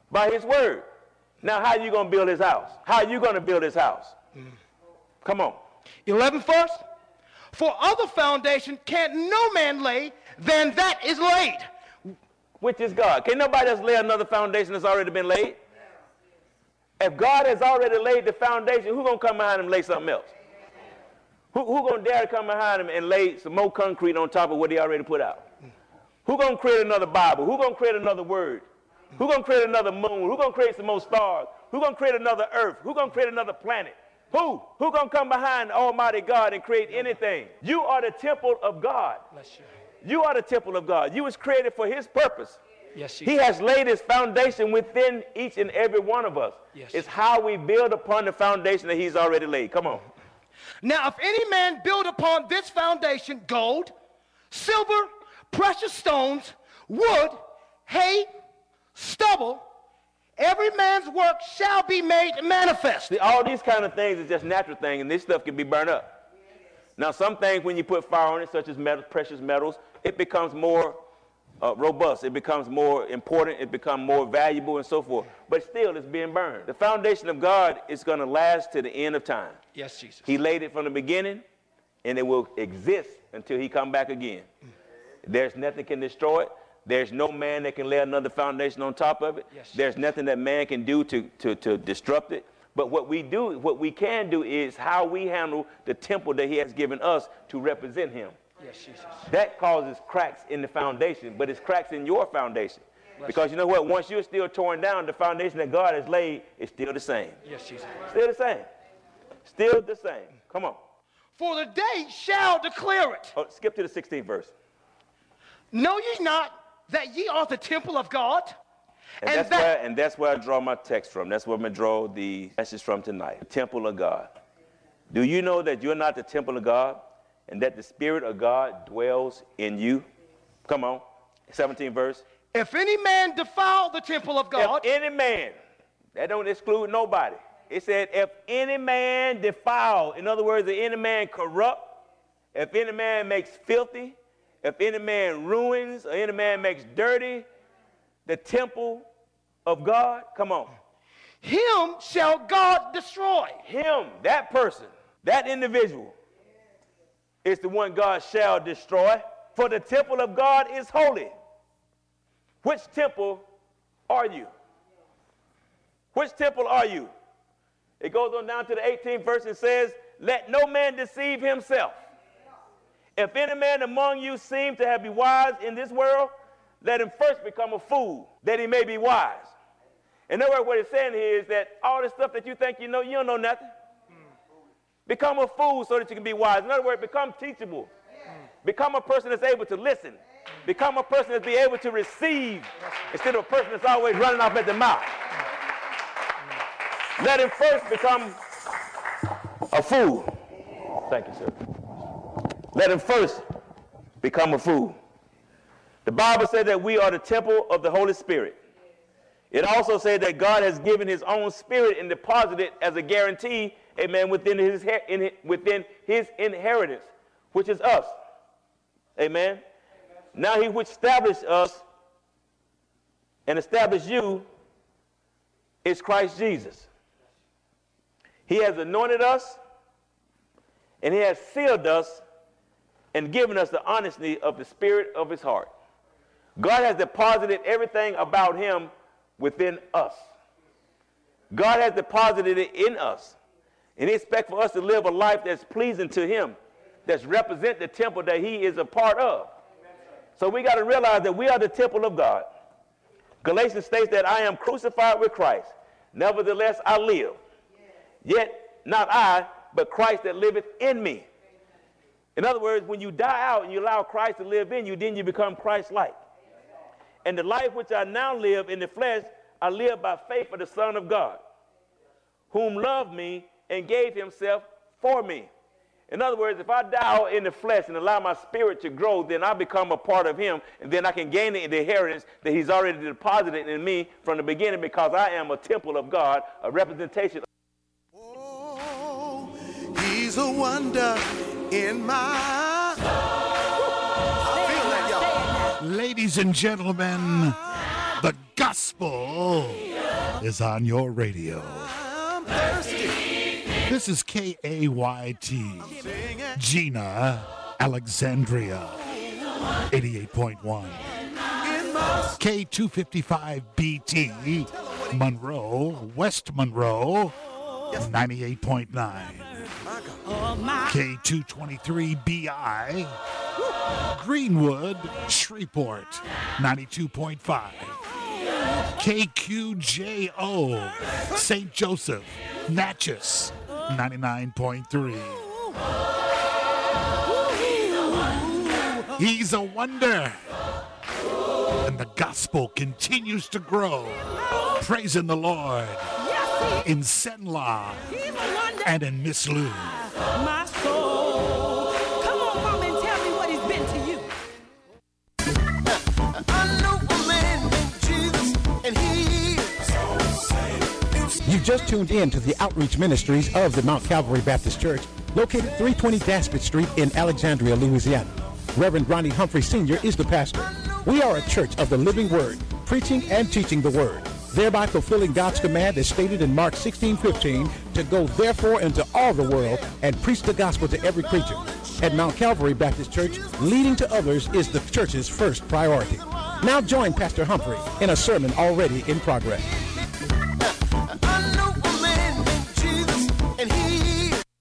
By his word. Now, how are you going to build his house? How are you going to build his house? Come on. 11th verse. For other foundation can no man lay than that is laid. Which is God. Can nobody else lay another foundation that's already been laid? If God has already laid the foundation, who's going to come behind him and lay something else? Who going to dare to come behind him and lay some more concrete on top of what he already put out? Who's going to create another Bible? Who's going to create another word? Who's going to create another moon? Who's going to create some more stars? Who's going to create another earth? Who's going to create another planet? Who? Who's going to come behind Almighty God and create anything? You are the temple of God. Bless you. You are the temple of God. You was created for his purpose. Yes, he has laid his foundation within each and every one of us. Yes, it's how we build upon the foundation that he's already laid. Come on. Now, if any man build upon this foundation gold, silver, precious stones, wood, hay, stubble, every man's work shall be made manifest. See, all these kind of things is just natural things, and this stuff can be burned up. Now, some things, when you put fire on it, such as metals, precious metals, it becomes more robust. It becomes more important. It becomes more valuable and so forth. But still, it's being burned. The foundation of God is going to last to the end of time. Yes, Jesus. He laid it from the beginning, and it will exist until he come back again. There's nothing can destroy it. There's no man that can lay another foundation on top of it. Yes, there's nothing that man can do to disrupt it. But what we can do is how we handle the temple that he has given us to represent him. Yes, Jesus. That causes cracks in the foundation, but it's cracks in your foundation. Because you know what? Once you're still torn down, the foundation that God has laid is still the same. Yes, Jesus. Still the same. Still the same. Come on. For the day shall declare it. Oh, skip to the 16th verse. Know ye not that ye are the temple of God? And that's where I draw my text from. That's where I'm going to draw the message from tonight. The temple of God. Do you know that you're not the temple of God and that the Spirit of God dwells in you? Come on. 17th verse. If any man defile the temple of God. If any man. That don't exclude nobody. It said, if any man defile. In other words, if any man corrupt. If any man makes filthy. If any man ruins or any man makes dirty the temple of God, come on. Him shall God destroy. Him, that person, that individual is the one God shall destroy. For the temple of God is holy. Which temple are you? Which temple are you? It goes on down to the 18th verse and says, let no man deceive himself. If any man among you seem to have been wise in this world, let him first become a fool, that he may be wise. In other words, what it's saying here is that all the stuff that you think you know, you don't know nothing. Become a fool so that you can be wise. In other words, become teachable. Become a person that's able to listen. Become a person that's be able to receive instead of a person that's always running off at the mouth. Let him first become a fool. Thank you, sir. Let him first become a fool. The Bible said that we are the temple of the Holy Spirit. It also said that God has given his own spirit and deposited it as a guarantee, amen, within his inheritance, which is us. Amen. Now he which established us and established you is Christ Jesus. He has anointed us and he has sealed us and given us the honesty of the spirit of his heart. God has deposited everything about him within us. God has deposited it in us. And he expects for us to live a life that's pleasing to him, that's represent the temple that he is a part of. So we got to realize that we are the temple of God. Galatians states that I am crucified with Christ. Nevertheless, I live. Yet not I, but Christ that liveth in me. In other words, when you die out and you allow Christ to live in you, then you become Christ-like. And the life which I now live in the flesh, I live by faith of the Son of God, whom loved me and gave himself for me. In other words, if I die out in the flesh and allow my spirit to grow, then I become a part of him, and then I can gain the inheritance that he's already deposited in me from the beginning, because I am a temple of God, a representation. Oh, he's a wonder in my soul. I feel that, y'all. Ladies and gentlemen, the God gospel is on your radio. I'm thirsty. This is KAYT, Gina, Alexandria, 88.1. K255BT, Monroe, West Monroe, 98.9. K223BI, Greenwood, Shreveport, 92.5. KQJO, St. Joseph, Natchez, 99.3. He's a wonder. And the gospel continues to grow. Praising the Lord in Senla and in Miss Lou. My soul. Come on, mom, and tell me what he's been to you. I know a man named Jesus, and he is. You just tuned in to the outreach ministries of the Mount Calvary Baptist Church, located 320 Daspit Street in Alexandria, Louisiana. Reverend Ronnie Humphrey Sr. is the pastor. We are a church of the living word, preaching and teaching the word, thereby fulfilling God's command as stated in Mark 16:15 to go therefore into all the world and preach the gospel to every creature. At Mount Calvary Baptist Church, leading to others is the church's first priority. Now join Pastor Humphrey in a sermon already in progress. I know a man named Jesus, and he is.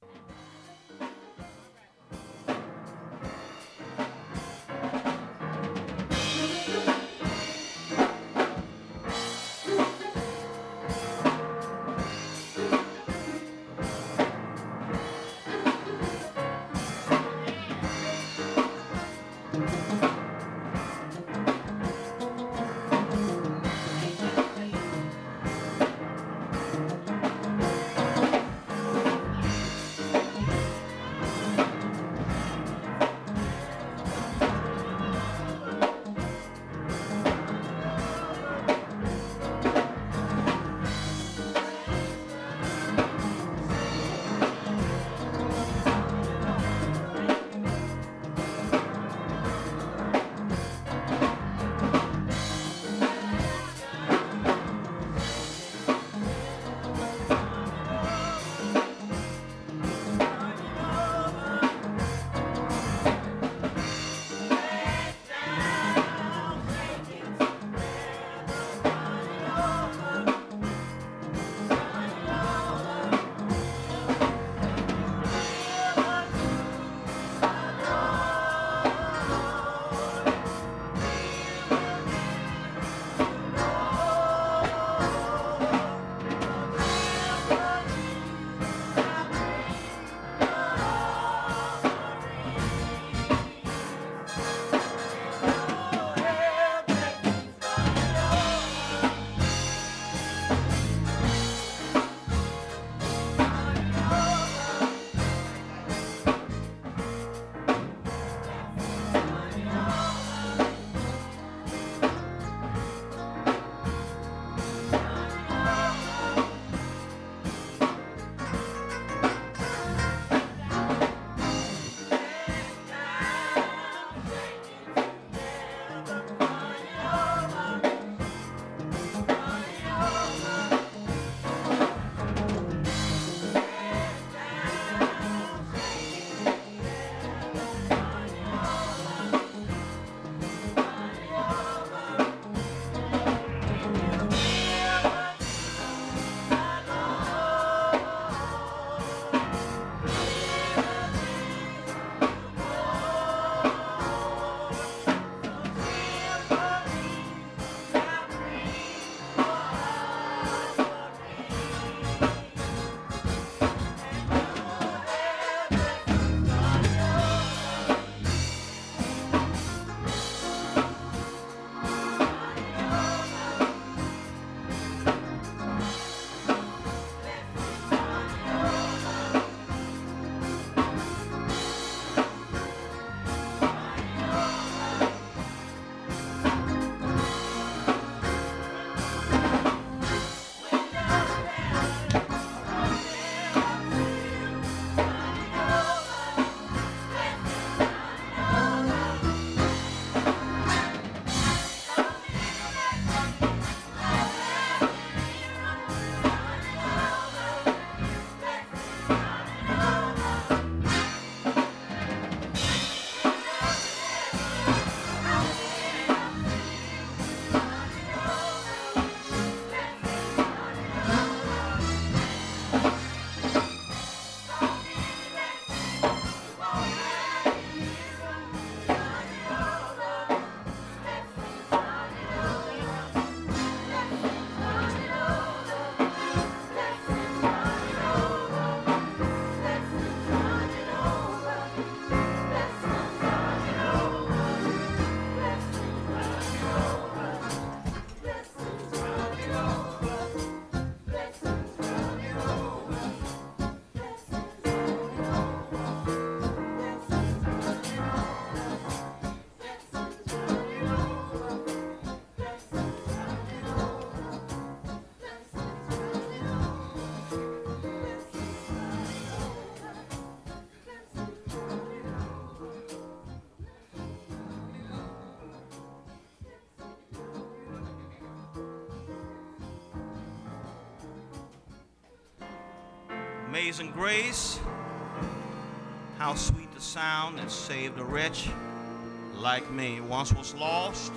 Amazing grace, how sweet the sound that saved a wretch like me. Once was lost,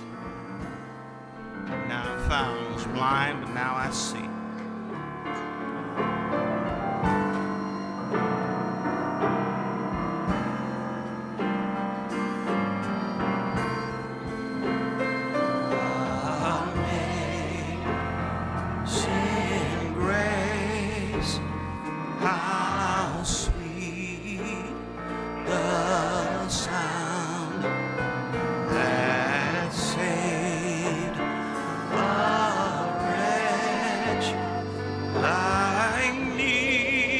now I'm found. Was blind, but now I see. Amazing grace, how sweet the sound that saved a wretch like me.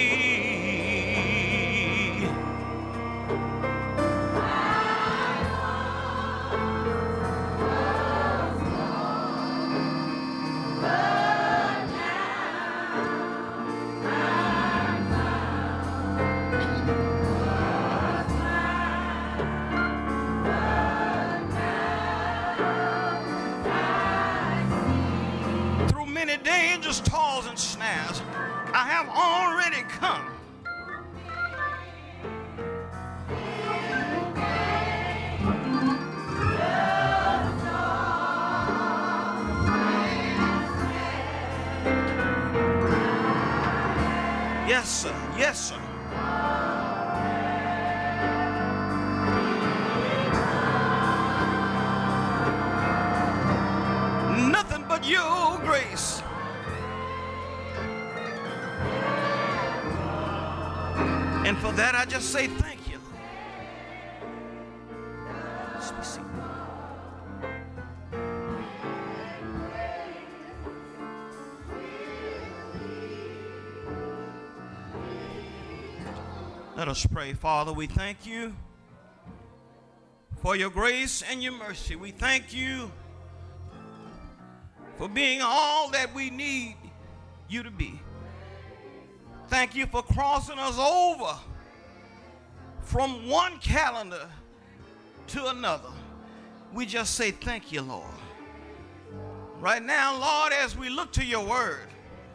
Through many dangers, toils, and snares, I have already come. Yes, sir. Yes, sir. Nothing but your grace. And for that, I just say thank you. Let's be seated. Let us pray. Father, we thank you for your grace and your mercy. We thank you for being all that we need you to be. Thank you for crossing us over from one calendar to another. We just say thank you, Lord. Right now, Lord, as we look to your word,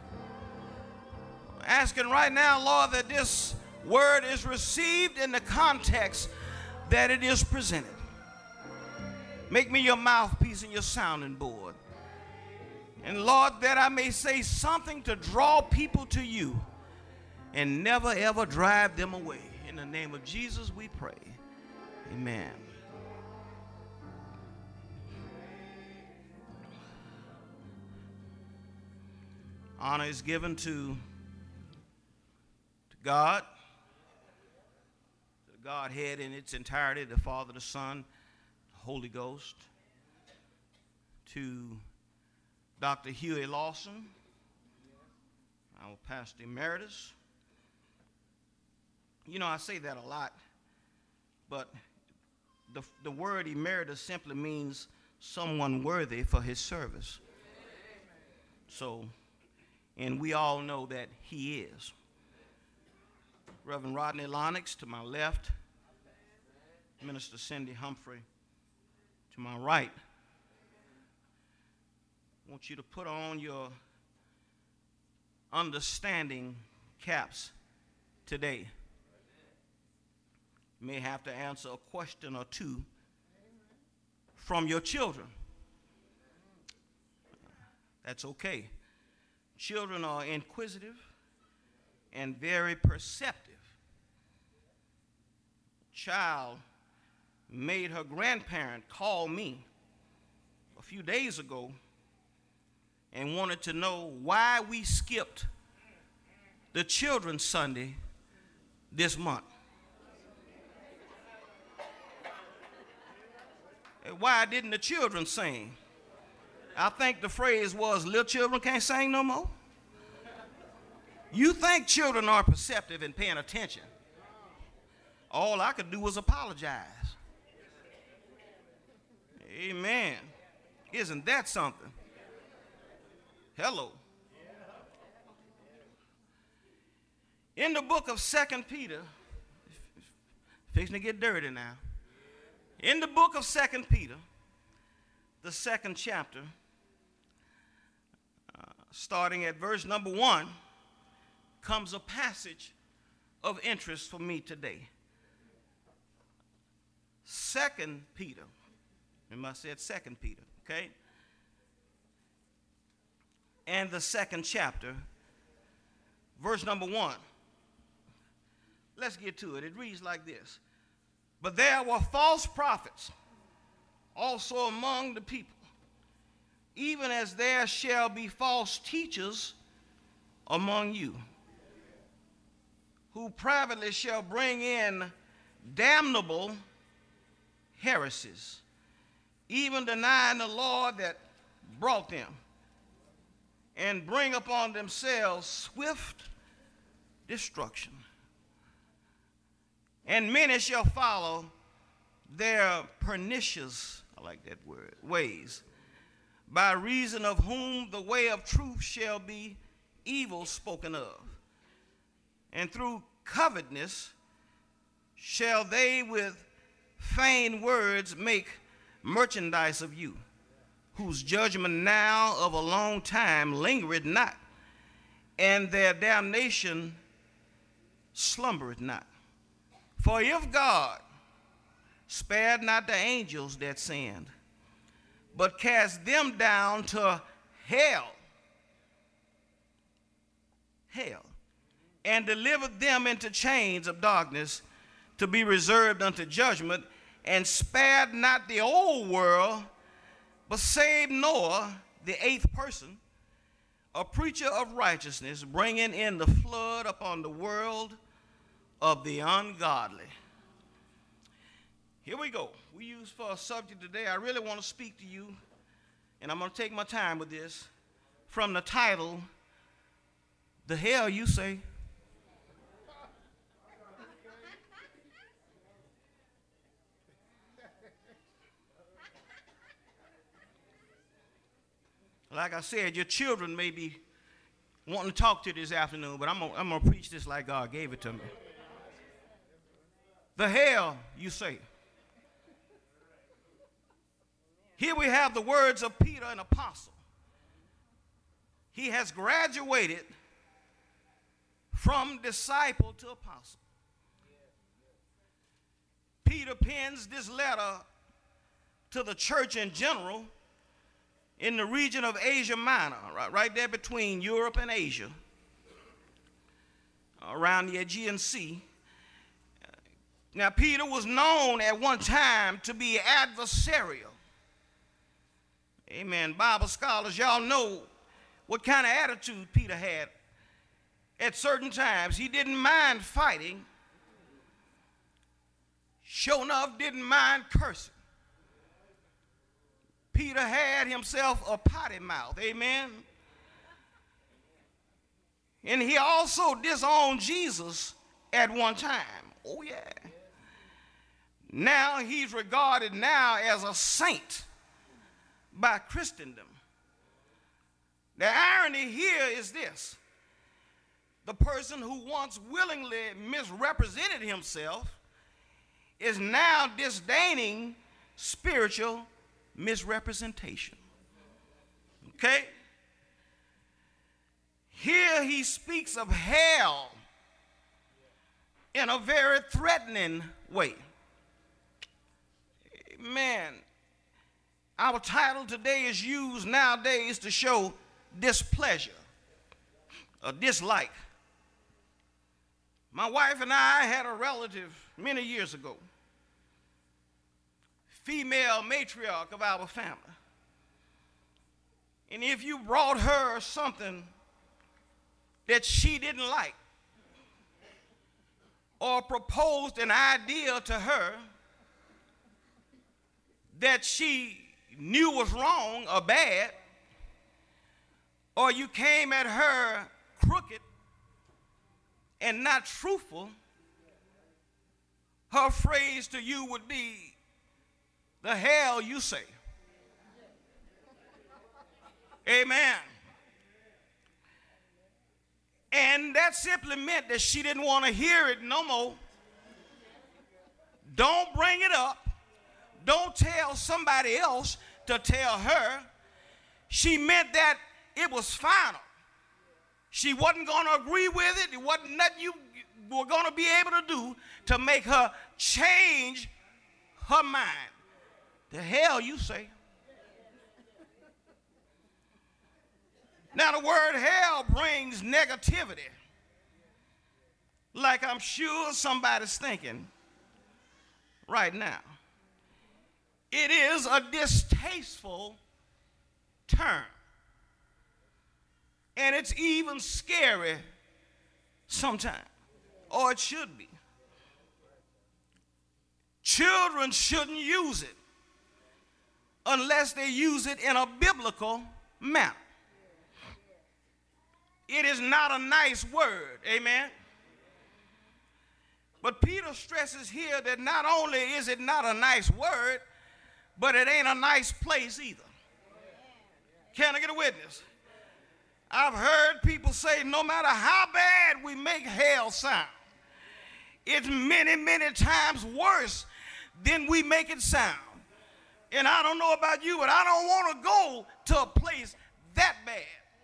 asking right now, Lord, that this word is received in the context that it is presented. Make me your mouthpiece and your sounding board. And Lord, that I may say something to draw people to you and never ever drive them away. In the name of Jesus we pray. Amen. Honor is given to God, to the Godhead in its entirety, the Father, the Son, the Holy Ghost, to Dr. Huey Lawson, our pastor emeritus. You know, I say that a lot, but the word emeritus simply means someone worthy for his service. So, and we all know that he is. Reverend Rodney Lonnox to my left, Minister Cindy Humphrey to my right. I want you to put on your understanding caps today. You may have to answer a question or two from your children. That's okay. Children are inquisitive and very perceptive. Child made her grandparent call me a few days ago and wanted to know why we skipped the Children's Sunday this month. Why didn't the children sing? I think the phrase was, little children can't sing no more. You think children are perceptive and paying attention. All I could do was apologize. Amen. Isn't that something? Hello. In the book of 2 Peter, fixing to get dirty now. In the book of 2 Peter, the 2nd chapter, starting at verse number 1, comes a passage of interest for me today. 2 Peter. Remember I said 2 Peter, okay? And the 2nd chapter, verse number 1. Let's get to it. It reads like this. But there were false prophets also among the people, even as there shall be false teachers among you, who privately shall bring in damnable heresies, even denying the Lord that brought them, and bring upon themselves swift destruction. And many shall follow their pernicious, I like that word, ways, by reason of whom the way of truth shall be evil spoken of. And through covetousness shall they with feigned words make merchandise of you, whose judgment now of a long time lingereth not, and their damnation slumbereth not. For if God spared not the angels that sinned, but cast them down to hell, and delivered them into chains of darkness to be reserved unto judgment, and spared not the old world, but saved Noah, the 8th person, a preacher of righteousness, bringing in the flood upon the world of the ungodly. Here we go. We use for a subject today. I really want to speak to you, and I'm going to take my time with this, from the title, The Hell You Say. Like I said, your children may be wanting to talk to you this afternoon, but I'm going to preach this like God gave it to me. The hell you say. Here we have the words of Peter, an apostle. He has graduated from disciple to apostle. Peter pens this letter to the church in general in the region of Asia Minor, right there between Europe and Asia, around the Aegean Sea. Now, Peter was known at one time to be adversarial. Amen. Bible scholars, y'all know what kind of attitude Peter had at certain times. He didn't mind fighting. Sure enough, didn't mind cursing. Peter had himself a potty mouth. Amen. And he also disowned Jesus at one time. Oh, yeah. Now he's regarded now as a saint by Christendom. The irony here is this. The person who once willingly misrepresented himself is now disdaining spiritual misrepresentation. Okay? Here he speaks of hell in a very threatening way. Man, our title today is used nowadays to show displeasure or dislike. My wife and I had a relative many years ago, female matriarch of our family. And if you brought her something that she didn't like or proposed an idea to her that she knew was wrong or bad, or you came at her crooked and not truthful, her phrase to you would be, the hell you say. Amen. And that simply meant that she didn't want to hear it no more. Don't bring it up. Don't tell somebody else to tell her. She meant that it was final. She wasn't going to agree with it. It wasn't nothing you were going to be able to do to make her change her mind. The hell you say. Now the word hell brings negativity, like I'm sure somebody's thinking right now. It is a distasteful term, and it's even scary sometimes, or it should be. Children shouldn't use it unless they use it in a biblical manner. It is not a nice word, amen? But Peter stresses here that not only is it not a nice word, but it ain't a nice place either. Can I get a witness? I've heard people say no matter how bad we make hell sound, it's many, many times worse than we make it sound. And I don't know about you, but I don't want to go to a place that bad.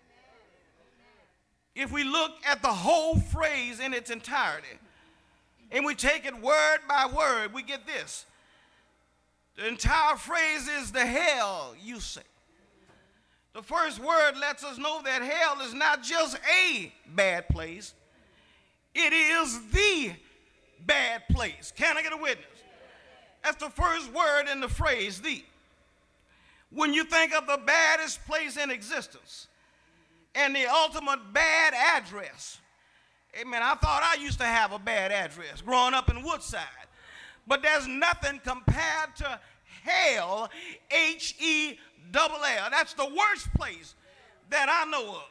If we look at the whole phrase in its entirety, and we take it word by word, we get this. The entire phrase is the hell you say. The first word lets us know that hell is not just a bad place, it is the bad place. Can I get a witness? That's the first word in the phrase, the. When you think of the baddest place in existence and the ultimate bad address, amen, I thought I used to have a bad address growing up in Woodside, but there's nothing compared to hell, H-E-double-L. That's the worst place that I know of.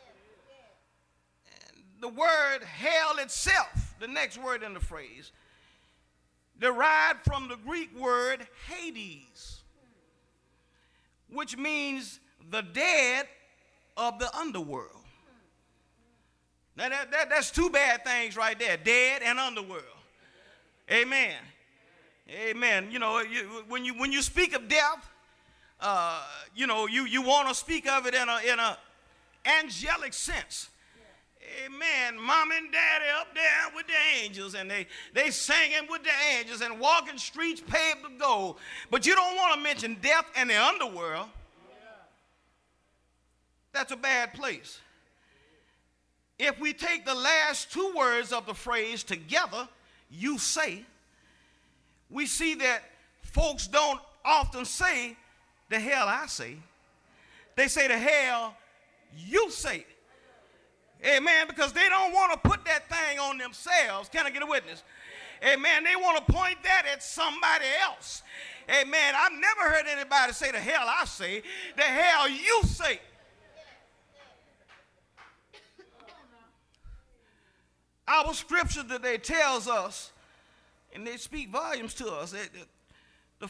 And the word hell itself, the next word in the phrase, derived from the Greek word Hades, which means the dead of the underworld. Now that's two bad things right there, dead and underworld. Amen. Amen. You know, when you speak of death, you know, you want to speak of it in a angelic sense. Amen. Mom and daddy up there with the angels, and they singing with the angels and walking streets paved with gold. But you don't want to mention death and the underworld. That's a bad place. If we take the last two words of the phrase together, you say, we see that folks don't often say the hell I say. They say the hell you say. Amen, because they don't want to put that thing on themselves. Can I get a witness? Amen, they want to point that at somebody else. Amen, I've never heard anybody say the hell I say, the hell you say. Our scripture today tells us, and they speak volumes to us. The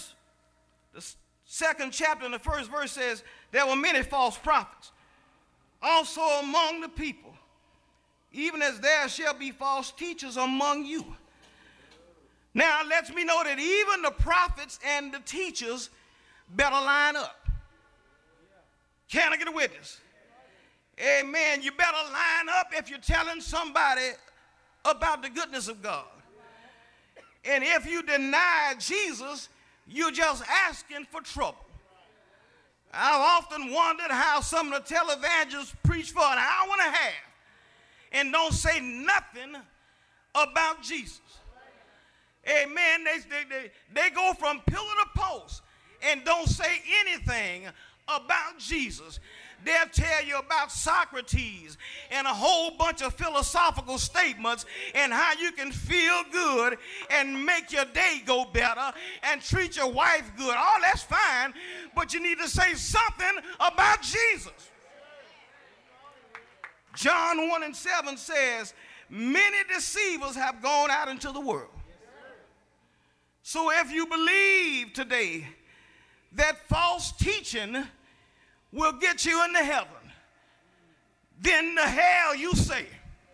second chapter and the first verse says, there were many false prophets, also among the people, even as there shall be false teachers among you. Now, it lets me know that even the prophets and the teachers better line up. Can I get a witness? Amen. You better line up if you're telling somebody about the goodness of God. And if you deny Jesus, you're just asking for trouble. I've often wondered how some of the televangelists preach for an hour and a half and don't say nothing about Jesus. Amen. They go from pillar to post and don't say anything about Jesus. They'll tell you about Socrates and a whole bunch of philosophical statements and how you can feel good and make your day go better and treat your wife good. All that's fine, but you need to say something about Jesus. John 1:7 says, many deceivers have gone out into the world. So if you believe today that false teaching will get you into heaven, then the hell you say.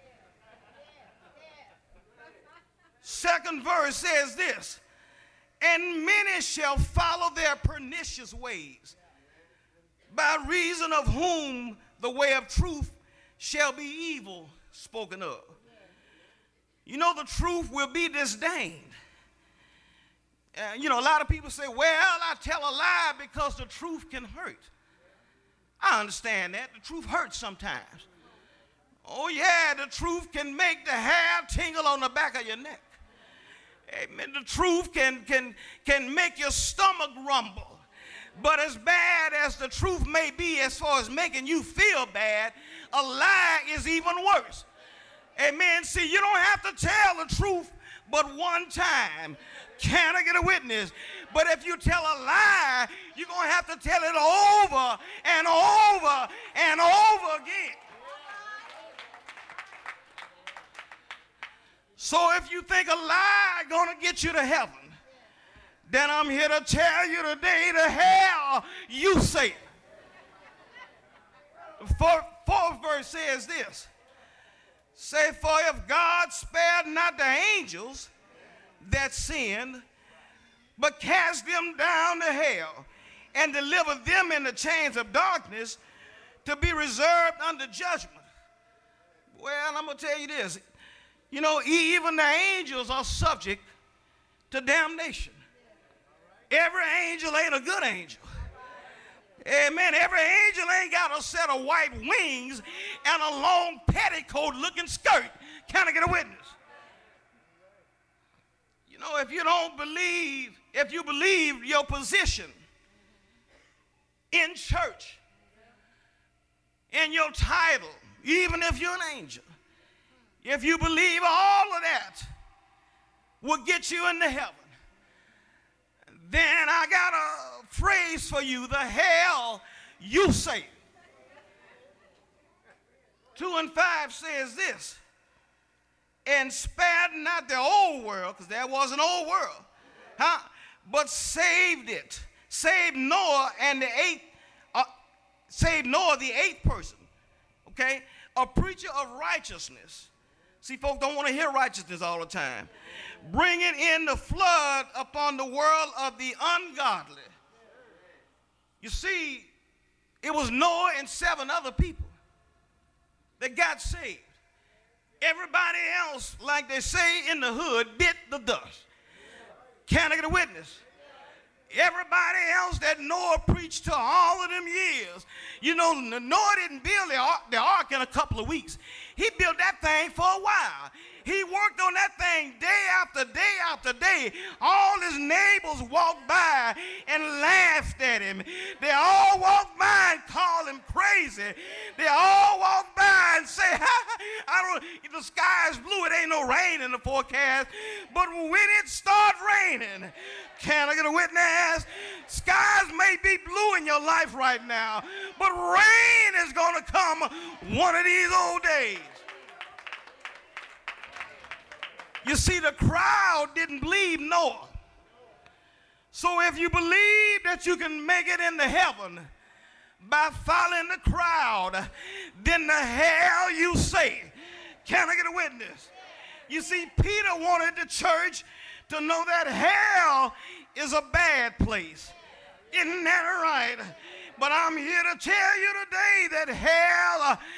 Second verse says this, and many shall follow their pernicious ways, by reason of whom the way of truth shall be evil spoken of. You know, the truth will be disdained. You know, a lot of people say, well, I tell a lie because the truth can hurt. I understand that. The truth hurts sometimes. Oh, yeah, the truth can make the hair tingle on the back of your neck. Amen. The truth can make your stomach rumble. But as bad as the truth may be as far as making you feel bad, a lie is even worse. Amen. See, you don't have to tell the truth but one time. Can I get a witness? But if you tell a lie, you're going to have to tell it over and over and over again. So if you think a lie is going to get you to heaven, then I'm here to tell you today to hell you say it. The fourth verse says this. Say, for if God spared not the angels that sinned, but cast them down to hell and delivered them in the chains of darkness to be reserved unto judgment. Well, I'm going to tell you this. You know, even the angels are subject to damnation. Every angel ain't a good angel. Amen. Every angel ain't got a set of white wings and a long petticoat looking skirt. Can I get a witness? You know, if you don't believe, if you believe your position in church, in your title, even if you're an angel, if you believe all of that will get you into heaven, then I got a phrase for you, the hell you say. 2 and 5 says this, and spared not the old world, because there was an old world, but saved it, saved Noah and saved Noah the eighth person, okay, a preacher of righteousness. See, folks don't want to hear righteousness all the time. Bringing in the flood upon the world of the ungodly. You see, it was Noah and 7 other people that got saved. Everybody else, like they say in the hood, bit the dust. Can I get a witness? Everybody else that Noah preached to all of them years. You know, Noah didn't build the ark in a couple of weeks. He built that thing for a while. He worked on that thing day after day after day. All his neighbors walked by and laughed at him. They all walked by and called him crazy. They all walked by and say, the sky is blue. It ain't no rain in the forecast. But when it starts raining, can I get a witness? Skies may be blue in your life right now, but rain is going to come one of these old days. You see, the crowd didn't believe Noah. So if you believe that you can make it into heaven by following the crowd, then the hell you say. Can I get a witness? You see, Peter wanted the church to know that hell is a bad place. Isn't that right? But I'm here to tell you today that hell